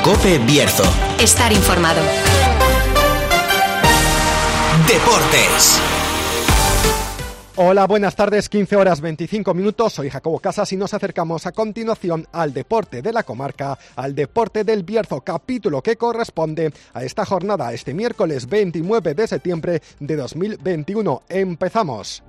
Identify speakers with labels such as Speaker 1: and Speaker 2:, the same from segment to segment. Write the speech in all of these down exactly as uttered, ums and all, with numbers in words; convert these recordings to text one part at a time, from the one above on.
Speaker 1: COPE Bierzo.
Speaker 2: Estar informado.
Speaker 1: Deportes.
Speaker 3: Hola, buenas tardes, quince horas veinticinco minutos, soy Jacobo Casas y nos acercamos a continuación al deporte de la comarca, al deporte del Bierzo, capítulo que corresponde a esta jornada, este miércoles veintinueve de septiembre de dos mil veintiuno. Empezamos.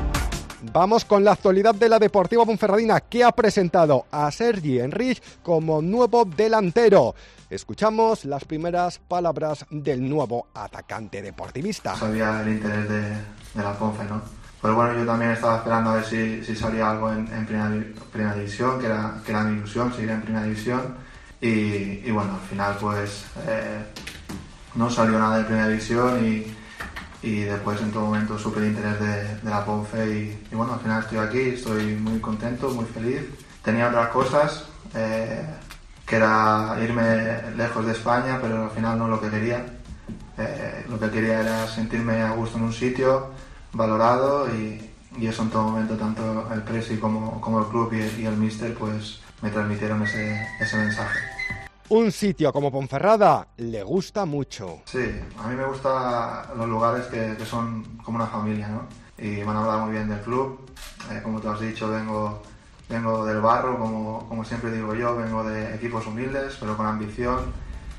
Speaker 3: Vamos con la actualidad de la Deportiva Ponferradina, que ha presentado a Sergi Enrich como nuevo delantero. Escuchamos las primeras palabras del nuevo atacante deportivista.
Speaker 4: Sabía el interés de, de la Ponfe, ¿no? Pues bueno, yo también estaba esperando a ver si, si salía algo en, en primera, primera división, que era, que era mi ilusión, seguir en primera división. Y, y bueno, al final pues eh, no salió nada de primera división y, y después en todo momento supe el interés de, de la Ponfe y, y bueno, al final estoy aquí, estoy muy contento, muy feliz. Tenía otras cosas, eh, que era irme lejos de España, pero al final no es lo que quería. Eh, lo que quería era sentirme a gusto en un sitio, valorado y, y eso en todo momento, tanto el Presi como, como el club y, y el míster pues me transmitieron ese, ese mensaje.
Speaker 3: Un sitio como Ponferrada le gusta mucho.
Speaker 4: Sí, a mí me gustan los lugares que, que son como una familia, ¿no? Y me han hablado muy bien del club. Eh, como te has dicho, vengo, vengo del barro, como, como siempre digo yo, vengo de equipos humildes, pero con ambición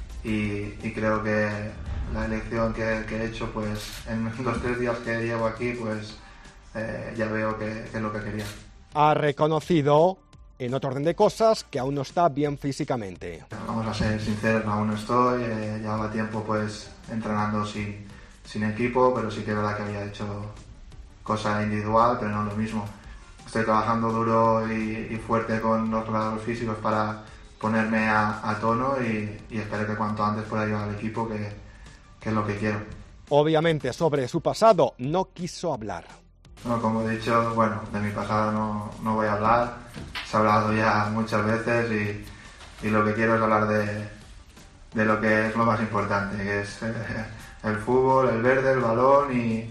Speaker 4: y, y creo que la elección que, que he hecho, pues en los tres días que llevo aquí, pues eh, ya veo que, que es lo que quería.
Speaker 3: Ha reconocido, en otro orden de cosas, que aún no está bien físicamente.
Speaker 4: Vamos a ser sinceros, aún no estoy, eh, llevaba tiempo pues entrenando sin, sin equipo, pero sí que es verdad que había hecho cosa individual, pero no lo mismo. Estoy trabajando duro y, y fuerte con los preparadores físicos para ponerme a, a tono y, y espero que cuanto antes pueda llevar al equipo, que, que es lo que quiero.
Speaker 3: Obviamente, sobre su pasado no quiso hablar.
Speaker 4: No, como he dicho, bueno, de mi pasado no, no voy a hablar. Se ha hablado ya muchas veces y, y lo que quiero es hablar de, de lo que es lo más importante, que es eh, el fútbol, el verde, el balón y,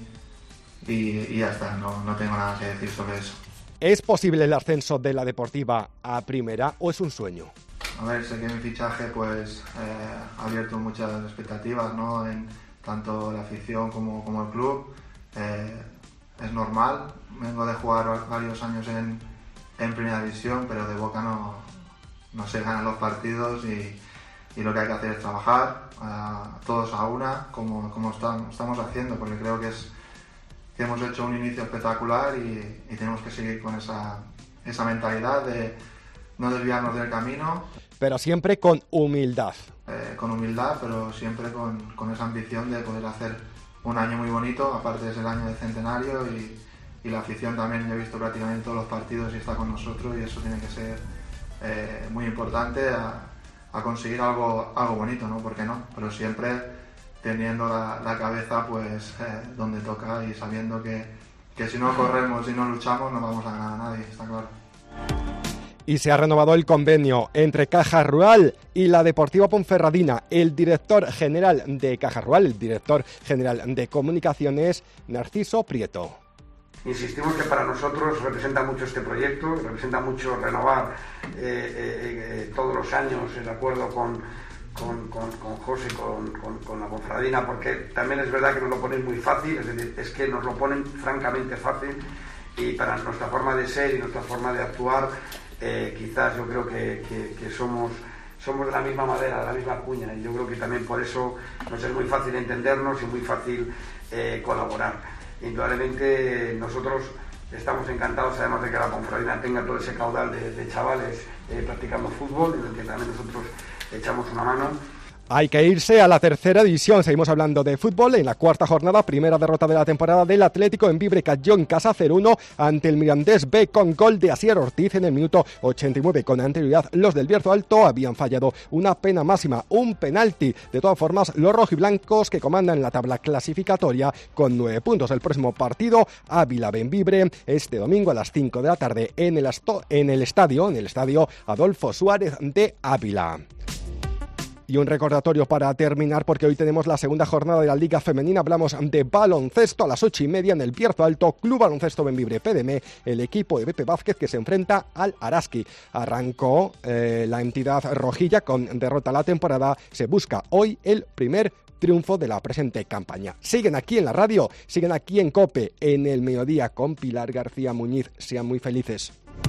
Speaker 4: y, y ya está. No, no tengo nada que decir sobre eso.
Speaker 3: ¿Es posible el ascenso de la Deportiva a primera o es un sueño?
Speaker 4: A ver, sé que mi fichaje pues eh, ha abierto muchas expectativas, ¿no? En tanto la afición como, como el club. Eh, es normal, vengo de jugar varios años en, en primera división, pero de Boca no, no se ganan los partidos y, y lo que hay que hacer es trabajar uh, todos a una, como, como estamos, estamos haciendo, porque creo que, es, que hemos hecho un inicio espectacular y, y tenemos que seguir con esa, esa mentalidad de no desviarnos del camino.
Speaker 3: Pero siempre con humildad.
Speaker 4: Eh, con humildad, pero siempre con, con esa ambición de poder hacer un año muy bonito, aparte es el año del centenario y, y la afición también, yo he visto prácticamente todos los partidos y está con nosotros y eso tiene que ser eh, muy importante a, a conseguir algo, algo bonito, ¿no? ¿Por qué no? Pero siempre teniendo la, la cabeza pues eh, donde toca y sabiendo que, que si no corremos y no luchamos no vamos a ganar a nadie, está claro.
Speaker 3: Y se ha renovado el convenio entre Caja Rural y la Deportiva Ponferradina. El director general de Caja Rural, el director general de comunicaciones, Narciso Prieto.
Speaker 5: Insistimos que para nosotros representa mucho este proyecto, representa mucho renovar eh, eh, eh, todos los años el acuerdo con, con, con, con José, con, con, con la Ponferradina, porque también es verdad que nos lo ponen muy fácil, es decir, es que nos lo ponen francamente fácil y para nuestra forma de ser y nuestra forma de actuar, Eh, quizás yo creo que, que, que somos, somos de la misma madera, de la misma cuña y yo creo que también por eso nos es muy fácil entendernos y muy fácil eh, colaborar. Indudablemente nosotros estamos encantados además de que la Ponferradina tenga todo ese caudal de, de chavales eh, practicando fútbol, en el que también nosotros echamos una mano.
Speaker 3: Hay que irse a la tercera división. Seguimos hablando de fútbol. En la cuarta jornada, primera derrota de la temporada del Atlético en Vibre, cayó en casa cero uno ante el Mirandés B con gol de Asier Ortiz en el minuto ochenta y nueve. Con anterioridad, los del Bierzo Alto habían fallado una pena máxima, un penalti. De todas formas, los rojiblancos que comandan la tabla clasificatoria con nueve puntos. El próximo partido, Ávila Benvibre, este domingo a las cinco de la tarde en el, asto- en el estadio, en el estadio Adolfo Suárez de Ávila. Y un recordatorio para terminar, porque hoy tenemos la segunda jornada de la Liga Femenina. Hablamos de baloncesto a las ocho y media en el Bierzo Alto, Club Baloncesto Bembibre P D M, el equipo de Bepe Vázquez que se enfrenta al Araski. Arrancó eh, la entidad rojilla con derrota a la temporada. Se busca hoy el primer triunfo de la presente campaña. Siguen aquí en la radio, siguen aquí en COPE, en el mediodía con Pilar García Muñiz. Sean muy felices.